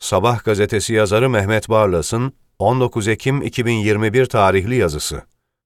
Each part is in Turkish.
Sabah gazetesi yazarı Mehmet Barlas'ın 19 Ekim 2021 tarihli yazısı.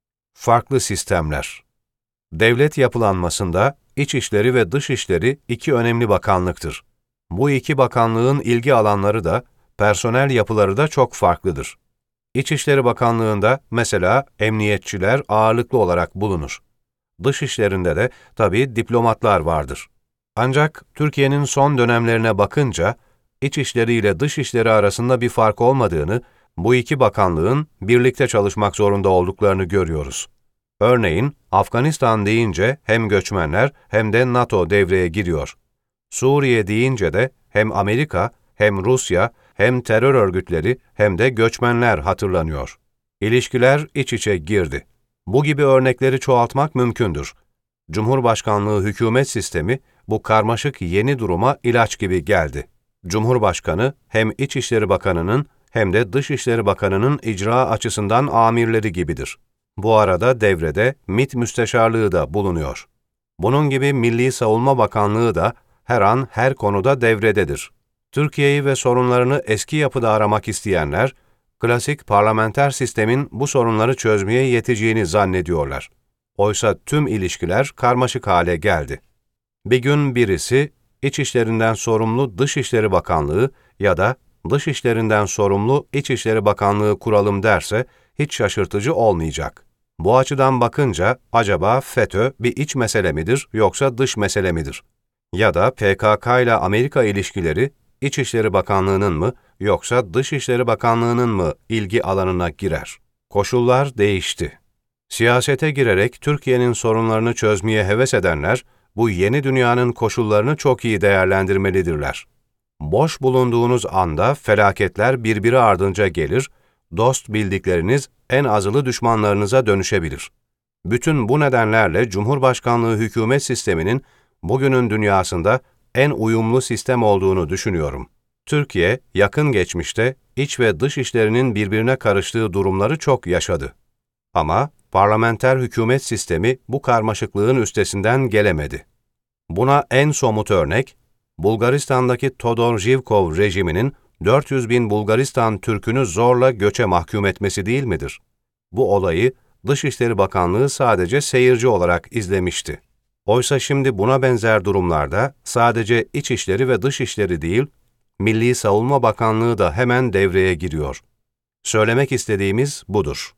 Farklı sistemler. Devlet yapılanmasında İçişleri ve Dışişleri iki önemli bakanlıktır. Bu iki bakanlığın ilgi alanları da, personel yapıları da çok farklıdır. İçişleri Bakanlığı'nda mesela emniyetçiler ağırlıklı olarak bulunur. Dışişlerinde de tabii diplomatlar vardır. Ancak Türkiye'nin son dönemlerine bakınca, İçişleri ile Dışişleri arasında bir fark olmadığını, bu iki bakanlığın birlikte çalışmak zorunda olduklarını görüyoruz. Örneğin, Afganistan deyince hem göçmenler hem de NATO devreye giriyor. Suriye deyince de hem Amerika, hem Rusya, hem terör örgütleri hem de göçmenler hatırlanıyor. İlişkiler iç içe girdi. Bu gibi örnekleri çoğaltmak mümkündür. Cumhurbaşkanlığı hükümet sistemi bu karmaşık yeni duruma ilaç gibi geldi. Cumhurbaşkanı hem İçişleri Bakanı'nın hem de Dışişleri Bakanı'nın icra açısından amirleri gibidir. Bu arada devrede MİT Müsteşarlığı da bulunuyor. Bunun gibi Milli Savunma Bakanlığı da her an her konuda devrededir. Türkiye'yi ve sorunlarını eski yapıda aramak isteyenler, klasik parlamenter sistemin bu sorunları çözmeye yeteceğini zannediyorlar. Oysa tüm ilişkiler karmaşık hale geldi. Bir gün birisi, İçişlerinden sorumlu Dışişleri Bakanlığı ya da Dışişlerinden sorumlu İçişleri Bakanlığı kuralım derse hiç şaşırtıcı olmayacak. Bu açıdan bakınca acaba FETÖ bir iç mesele midir yoksa dış mesele midir? Ya da PKK ile Amerika ilişkileri İçişleri Bakanlığı'nın mı yoksa Dışişleri Bakanlığı'nın mı ilgi alanına girer? Koşullar değişti. Siyasete girerek Türkiye'nin sorunlarını çözmeye heves edenler, bu yeni dünyanın koşullarını çok iyi değerlendirmelidirler. Boş bulunduğunuz anda felaketler birbiri ardınca gelir, dost bildikleriniz en azılı düşmanlarınıza dönüşebilir. Bütün bu nedenlerle Cumhurbaşkanlığı hükümet sisteminin bugünün dünyasında en uyumlu sistem olduğunu düşünüyorum. Türkiye, yakın geçmişte iç ve dış işlerinin birbirine karıştığı durumları çok yaşadı. Ama parlamenter hükümet sistemi bu karmaşıklığın üstesinden gelemedi. Buna en somut örnek, Bulgaristan'daki Todor Zhivkov rejiminin 400 bin Bulgaristan Türk'ünü zorla göçe mahkum etmesi değil midir? Bu olayı Dışişleri Bakanlığı sadece seyirci olarak izlemişti. Oysa şimdi buna benzer durumlarda sadece İçişleri ve Dışişleri değil, Milli Savunma Bakanlığı da hemen devreye giriyor. Söylemek istediğimiz budur.